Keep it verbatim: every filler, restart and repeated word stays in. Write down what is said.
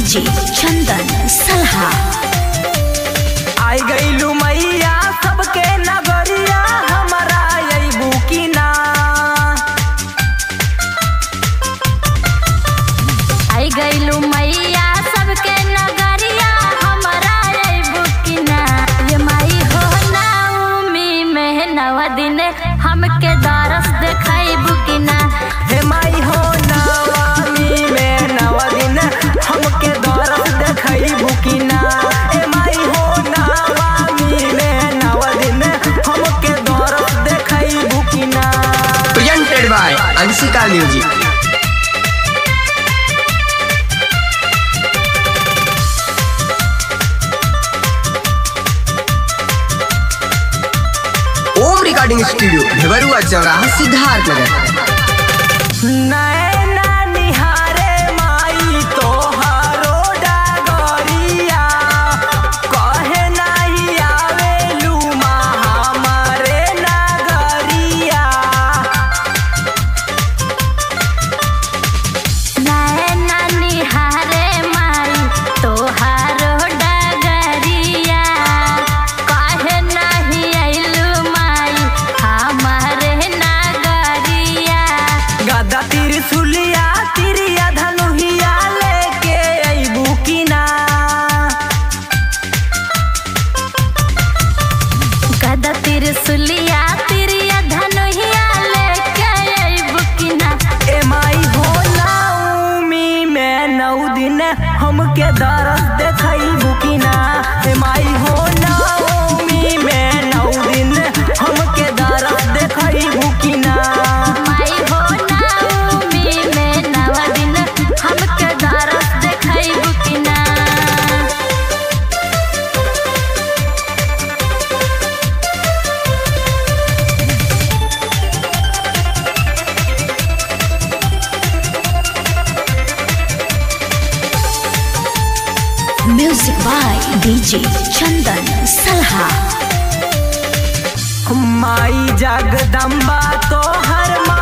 DJ चंदन सलहा। आई गईलू मैया सबके नगरिया हमारा अइबू की ना। आई गईलू मैया सबके नगरिया हमारा अइबू की ना। ये माई हो नवमी में नवा दिन हमके दरस देखाइबू की ना। हे माई हो नवमी में नवा दिन हमके दरस देखाइबू की ना। हे माई हो नवमी में नवा दिन हमके दरस देखाइबू की ना। Presented by Anshika music. Om recording studio Dhebarua चौराहा सिद्धार्थ नगर। नैना निहारे माई तोहारो डगरिया कहे नहीं आवेलू माँ हमारे नगरिया। नैना निहारे माई तोहारो डगरिया काहे नहीं अइलू माई हमारे नगरिया। गदा त्रिशूलिया तिरिया धनुहिया लेके अइबू की ना। गदा त्रिशूलिया तिरिया धनुहिया लेके अइबू की ना। ए माई हो नवमी में नौ दिन हमके दरस देखाइबू की ना। ए माई हो नवमी में नौ दिन हमके दरस देखाइबू की ना। माई हो नवमी में नवा दिन हमके दरस देखाइबू की ना। म्यूजिक बाय डीजे चंदन सलहा। माई जगदम्बा तोहर माँ